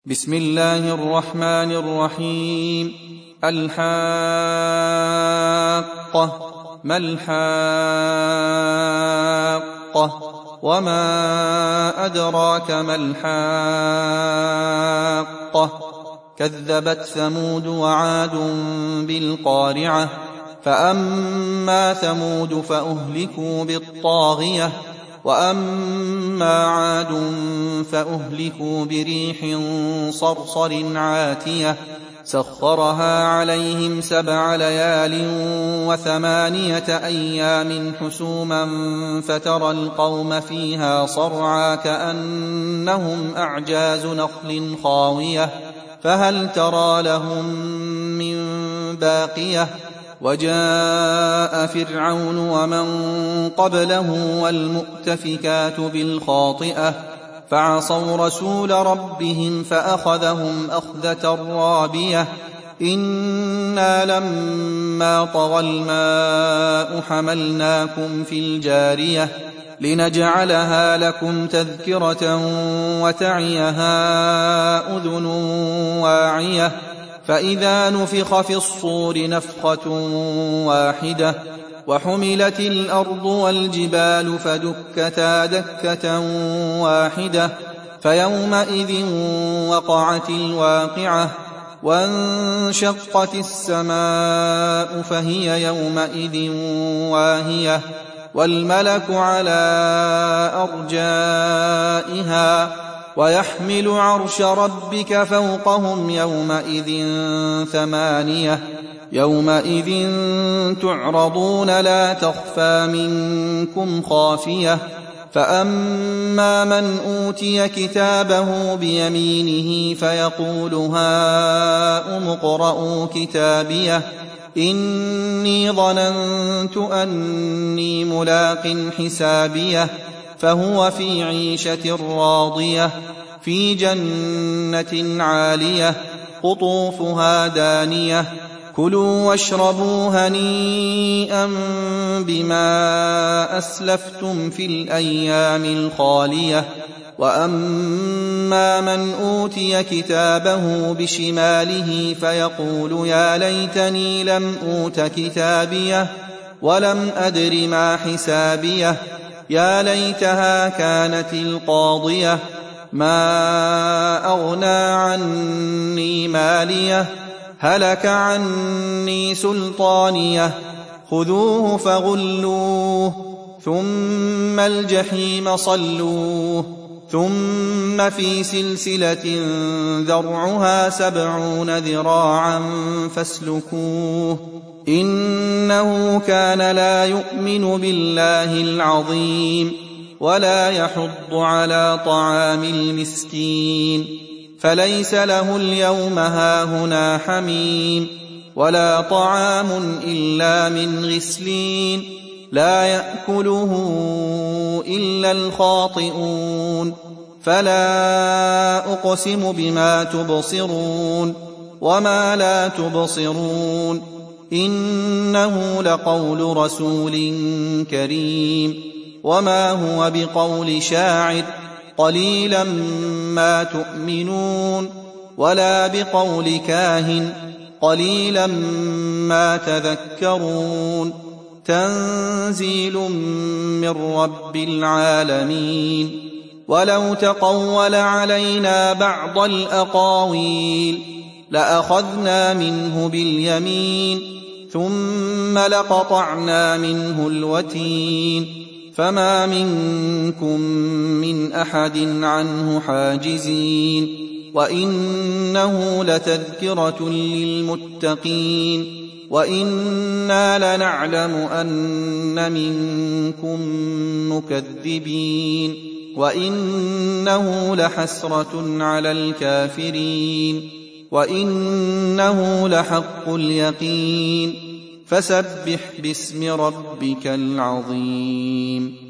بسم الله الرحمن الرحيم. الحاقة. ما الحاقة؟ وما أدراك ما الحاقة؟ كذبت ثمود وعاد بالقارعة. فأما ثمود فأهلكوا بالطاغية، وأما عاد فأهلكوا بريح صرصر عاتية سخرها عليهم 7 ليال و8 أيام حسوما فترى القوم فيها صرعى كأنهم أعجاز نخل خاوية فهل ترى لهم من باقية. وجاء فرعون ومن قبله والمؤتفكات بالخاطئة فعصوا رسول ربهم فأخذهم أخذة رابية. إنا لما طغى الماء حملناكم في الجارية لنجعلها لكم تذكرة وتعيها أذن واعية. فإذا نفخ في الصور نفخة واحدة وحملت الأرض والجبال فدكتا دكة واحدة فيومئذ وقعت الواقعة وانشقت السماء فهي يومئذ واهية والملك على أرجائها ويحمل عرش ربك فوقهم يومئذ 8. يومئذ تعرضون لا تخفى منكم خافية. فأما من أوتي كتابه بيمينه فيقول هاؤم اقرءوا كتابيه إني ظننت أني ملاق حسابيه فهو في عيشة راضية في جنة عالية قطوفها دانية كلوا واشربوا هنيئا بما أسلفتم في الأيام الخالية. وأما من أوتي كتابه بشماله فيقول يا ليتني لم أوت كتابيه ولم أدر ما حسابيه يا ليتها كانت القاضية ما أغنى عني ماليه هلك عني سلطانيه خذوه فغلوه ثم الجحيم صلوه ثم في سلسلة ذرعها 70 ذراعا فاسلكوه إنه كان لا يؤمن بالله العظيم ولا يحض على طعام المسكين فليس له اليوم هاهنا حميم ولا طعام إلا من غسلين لا يأكله إلا الخاطئون. فلا أقسم بما تبصرون وما لا تبصرون إنه لقول رسول كريم وما هو بقول شاعر قليلا ما تؤمنون ولا بقول كاهن قليلا ما تذكرون تنزيل من رب العالمين. ولو تقول علينا بعض الأقاويل لأخذنا منه باليمين ثم لقطعنا منه الوتين فما منكم من أحد عنه حاجزين. وإنه لتذكرة للمتقين وإنا لنعلم أن منكم مكذبين وإنه لحسرة على الكافرين وإنه لحق اليقين فسبح باسم ربك العظيم.